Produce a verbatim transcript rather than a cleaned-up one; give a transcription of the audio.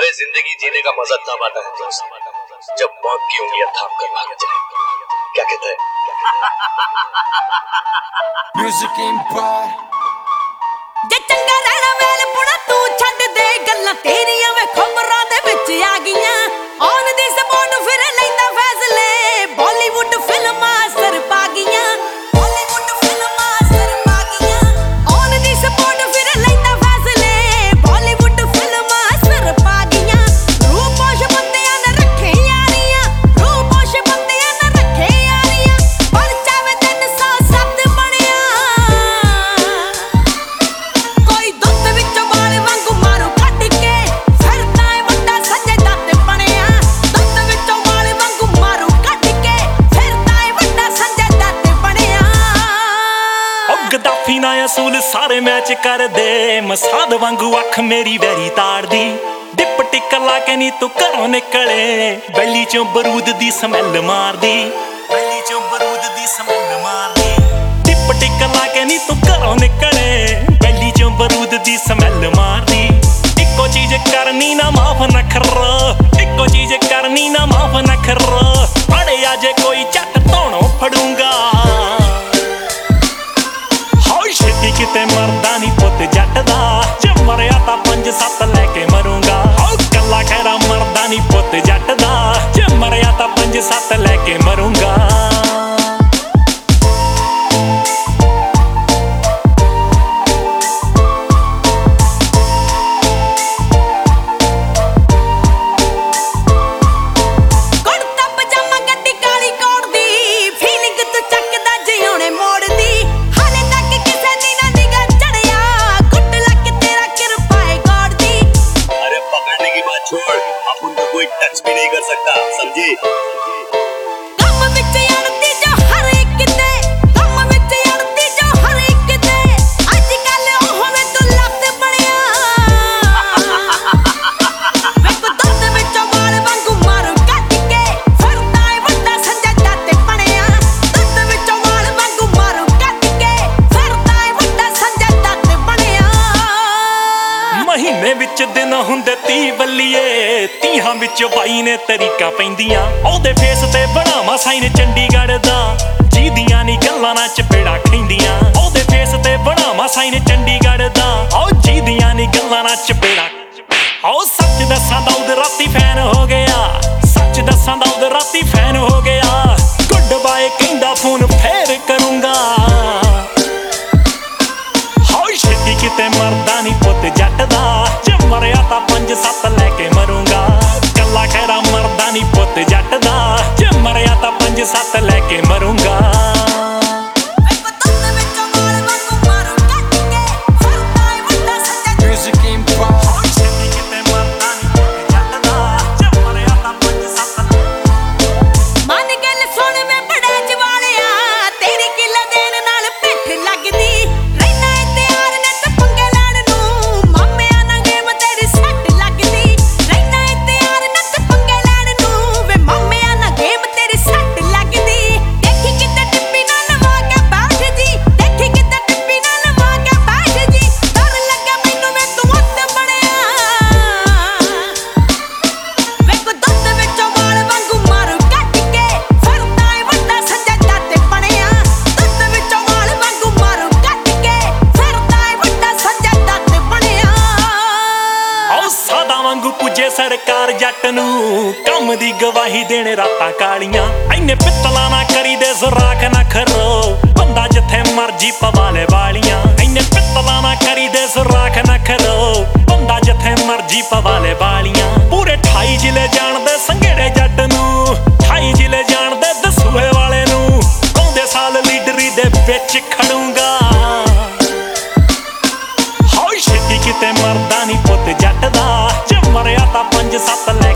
अरे जिंदगी जीने का मजा तब आता है दोस्त जब मौत की उंगलियां थाम कर भाग जाए। क्या कहते हैं? म्यूजिक एम्पायर जे चंगा रहना वेल पुणा तू छड्ड दे गल्लां तेरियां वे खबरां दे विच आ गईयां ऑन दी स्पॉट फिर लैंदा फैसले बॉलीवुड फिल्मां असर पा गईयां बॉलीवुड फिल्मां असर पा गईयां ऑन दी स्पॉट फिर लैंदा फैसले बॉलीवुड फिल्मां असर पा गईयां रूपोश बंदियां ने रखे यारियां रूपोश बंदियां ने रखे यारियां पर चावे तीन सौ सत्त बणिया कोई दुੱਧ ਵਿੱਚੋਂ ਵਾਲ ਵਾਂਗੂ ਮਾਰੂ ਕੱਢ ਕੇ ਫਿਰਦਾ ਏ ਵੱਡਾ ਸੰਜੇ ਦੱਤ ਬਣਿਆ ਦੁੱਧ ਵਿੱਚੋਂ ਵਾਲ ਵਾਂਗੂ ਮਾਰੂ ਕੱਢ ਕੇ ਫਿਰਦਾ ਏ ਵੱਡਾ ਸੰਜੇ ਦੱਤ ਬਣਿਆ ਉਹ ਗਦਾਫੀ ਨਾ ਅਸੂਲ ਸਾਰੇ ਮੈਚ ਕਰਦੇ ਮਸਾਦ ਵਾਂਗੂ ਅੱਖ ਮੇਰੀ ਵੈਰੀ ਤਾੜਦੀ ਡਿਪ ਟਿਕ ਲਾ ਕੇ ਨੀ ਤੂੰ ਘਰੋਂ ਨਿਕਲੇ ਬੈਲੀ ਚੋਂ ਬਰੂਦ ਦੀ ਸਮੈਲ ਮਾਰਦੀ ਬੈਲੀ ਚੋਂ ਬਰੂਦ ਦੀ ਸਮੈਲ ਮਾਰਦੀ ਡਿਪ ਟਿਕ ਲਾ ਕੇ ਨੀ ਤੂੰ ਘਰੋਂ ਨਿਕਲੇ ਬੈਲੀ ਚੋਂ ਬਰੂਦ ਦੀ ਸਮੈਲ ਮਾਰਦੀ ਇੱਕੋ ਚੀਜ਼ ਕਰਨੀ ਨਾ ਮਾਫ ਨਾ ਖਰੋ ਇੱਕੋ ਚੀਜ਼ ਕਰਨੀ ਨਾ ਮਾਫ ਨਾ ਖਰੋ ਫੜਿਆ ਜੇ ਕੋਈ ਝੱਟ ਧੋਣੋਂ ਫੜੂੰਗਾ ਹਾਏ ਛੇਤੀ ਕਿਤੇ ਮਰਦਾ ਨੀ ਪੁੱਤ ਜੱਟ ਦਾ ਜੇ ਮਰਿਆ ਤਾਂ ਪੰਜ ਸੱਤ ਲੈ ਕੇ ਮਰੂੰਗਾ ਹਾਏ ਕੱਲਾ ਖੈਰਾ ਮਰਦਾ ਨੀ ਪੁੱਤ ਜੱਟ ਦਾ ਜੇ ਮਰਿਆ ਤਾਂ ਪੰਜ ਸੱਤ ਲੈ ਕੇ ਮਰੂੰਗਾ ਕੁੜਤਾ ਪਜਾਮਾ ਗੱਡੀ ਕਾਲੀ ਕੋੜ ਦੀ ਫੀਲਿੰਗ ਤੂੰ ਚੱਕਦਾ ਜਿਉਣੇ ਮੋੜਦੀ ਹਾਲੇ ਤੱਕ ਕਿਸੇ ਦੀ ਨਾ ਨਿਗਾਹ ਚੜਿਆ ਗੁੱਡ ਲੱਕ ਤੇਰਾ ਕਿਰਪਾ ਏ ਗੋਡ ਦੀ अरे पकड़ने की बात छोड़, अब उनको कोई टच भी नहीं कर सकता, समझी? ਕੰਮ ਵਿੱਚ ਅੜਦੀ ਜੋ ਹਰ ਇੱਕ ਦੇ ਕੰਮ ਵਿੱਚ ਅੜਦੀ ਜੋ ਹਰ ਇੱਕ ਦੇ ਅੱਜ ਕੱਲ ਉਹ ਹੋਵੇ ਤੂੰ ਲੱਤ ਬਣਿਆ ਵੇਖ ਦੁੱਧ ਵਿੱਚੋਂ ਵਾਲ ਵਾਂਗੂ ਮਾਰੂ ਕੱਢ ਕੇ ਫਿਰਦਾ ਏ ਵੱਡਾ ਸੰਜੇ ਦੱਤ ਬਣਿਆ ਦੁੱਧ ਵਿੱਚੋਂ ਵਾਲ ਵਾਂਗੂ ਮਾਰੂ ਕੱਢ ਕੇ ਫਿਰਦਾ ਏ ਵੱਡਾ ਸੰਜੇ ਦੱਤ ਬਣਿਆ ਮਹੀਨੇ ਵਿੱਚ ਦਿਨ ਹੁੰਦੇ ਤੀਹ ਬੱਲੀਏ ਤੀਹਾਂ ਵਿੱਚ ਬਾਈ ਨੇ ਤਰੀਕਾ ਪੈਂਦੀਆਂ ਉਹਦੇ ਫੇਸ ਤੇ ਬਣਾਵਾ ਸਾਈਨ ਚੰਡੀਗੜ੍ਹ ਦਾ ਜਿਹਦੀਆਂ ਨੀ ਗੱਲਾਂ ਨਾਲ ਚਪੇੜਾ ਖੈਂਦੀਆਂ ਉਹਦੇ ਫੇਸ ਤੇ ਬਣਾਵਾ ਸਾਈਨ ਚੰਡੀਗੜ੍ਹ ਦਾ ਉਹ ਜਿਹਦੀਆਂ ਨੀ ਗੱਲਾਂ ਨਾਲ ਚਪੇੜਾ ਉਹ ਸੱਚ ਦੱਸਾਂ ਦਾ ਉਹਦੇ ਰਾਤੀ ਫੈਨ ਹੋ ਗਿਆ ਸੱਚ ਦੱਸਾਂ ਦਾ ਉਹਦੇ ਰਾਤੀ ਫੈਨ ਹੋ ਗਿਆ ਗੁੱਡ ਬਾਏ ਕਹਿੰਦਾ ਫੋਨ ਫੇਰ ਕਰੂੰਗਾ ਹਾਏ ਛੇਤੀ ਕਿਤੇ ਮਰਦਾ ਨੀ ਪੁੱਤ ਜੱਟ ਦਾ ਜੇ ਮਰਿਆ ਤਾਂ ਪੰਜ ਸੱਤ ਲੈ ਕੇ ਮਰੂੰਗਾ ਕੱਲਾ ਖੈਰਾ ਮਰਦਾ ਨੀ ਪੁੱਤ ਜੱਟ ਦਾ ਜੇ ਮਰਿਆ ਤਾਂ ਪੰਜ ਸੱਤ ਲੈ ਕੇ ਮਰੂੰਗਾ ਵੇਖ ਦੁੱਧ ਵਿੱਚੋਂ ਵਾਲ ਵਾਂਗੂ ਮਾਰੂ ਕੱਢ ਕੇ ਫਿਰਦਾ ਏ ਵੱਡਾ ਸੰਜੇ म्यूजिक एम्पायर ਛੇਤੀ ਕਿਤੇ ਮਰਦਾ ਨੀ ਪੁੱਤ ਜੱਟ ਦਾ ਜੇ ਮਰਿਆ ਤਾਂ ਪੰਜ ਸੱਤ ਮਨ ਗੱਲ ਸੁਣ ਮੈਂ ਬੜਾ ਜਵਾਲਿਆ ਤੇਰੀ ਕਿੱਲਾ ਦੇਣ ਨਾਲ ਪਿੱਠ ਲੱਗਦੀ ਰਹਿਣਾ ਏ ਤਿਆਰ ਨੱਟ ਪੰਗੇ ਲੈਣ ਨੂੰ ਮਾਮਿਆਂ ਨਾਲ ਗੇਮ ਤੇਰੀ ਸੱਟ ਲੱਗਦੀ ਰਹਿਣਾ ਏ ਤਿਆਰ ਨੱਟ ਪੰਗੇ ਲੈਣ ਨੂੰ ਵੇ ਮਾਮਿਆਂ ਨਾਲ ਗੇਮ ਤੇਰੀ ਸੱਟ ਲੱਗਦੀ ਦੇਖੀ ਕਿਤੇ ਟਿੱਪੀ ਨਾ ਲਵਾ ਕੇ ਬੈਠ ਜੀ ਦੇਖੀ ਕਿਤੇ ਟਿੱਪੀ ਨਾ ਲਵਾ ਕੇ ਬੈਠ ਜੀ ਡਰ ਲੱਗਾ ਮੈਨੂੰ ਵੇ ਤੂੰ ਉੱਤ ਬਣਿਆ ਵੇਖ ਦੁੱਧ ਵਿੱਚੋਂ ਵਾਲ ਵਾਂਗੂ ਮਾਰੂ ਕੱਢ ਕੇ ਫਿਰਦਾ ਏ ਵੱਡਾ ਸੰਜੇ ਦੱਤ ਬਣਿਆ ਦੁੱਧ ਵਿੱਚੋਂ ਵਾਲ ਵਾਂਗੂ ਮਾਰੂ ਕੱਢ ਕੇ ਫਿਰਦਾ ਏ ਵੱਡਾ ਸੰਜੇ ਦੱਤ ਬਣਿਆ ਆਓ ਸਾਦਾ ਵਾਂਗੂ ਪੁੱਜੇ ਸਰਕਾਰ ਜੱਟ ਨੂੰ ਕੰਮ ਦੀ ਗਵਾਹੀ ਦੇਣ ਰਾਤਾਂ ਕਾਲੀਆਂ ਐਨੇ ਪਿੱਤਲਾਂ ਨਾ ਕਰੀਦੇ ਜ਼ਰਾਖ ਨਾ ਖਰੋ ਬੰਦਾ ਜਿੱਥੇ ਮਰਜੀ ਪਵਾ ਲੈ ਵਾਲੀਆਂ ਐਨੇ ਪਿੱਤਲਾਂ ਨਾ ਕਰੀਦੇ ਜ਼ਰਾਖ ਨਾ ਖਰੋ ਬੰਦਾ ਜਿੱਥੇ ਮਰਜੀ ਪਵਾ ਲੈ ਵਾਲੀਆਂ ਪੂਰੇ ਅਠਾਈ ਜ਼ਿਲ੍ਹੇ ਜਾਣਦੇ ਸੰਘੇੜੇ ਜੱਟ ਨੂੰ ਅਠਾਈ ਜ਼ਿਲ੍ਹੇ ਜਾਣਦੇ ਦਸੂਹੇ ਵਾਲੇ ਨੂੰ ਆਉਂਦੇ ਸਾਲ ਲੀਡਰੀ ਦੇ ਵਿੱਚ ਖੜੂੰਗਾ ਹਾਏ ਛੇਤੀ ਕਿਤੇ ਮਰਦਾ ਨੀ ਪੁੱਤ ਜੱਟ ਦਾ ਜੇ ਮਰਿਆ ਤਾਂ ਪੰਜ ਸੱਤ ਲੈ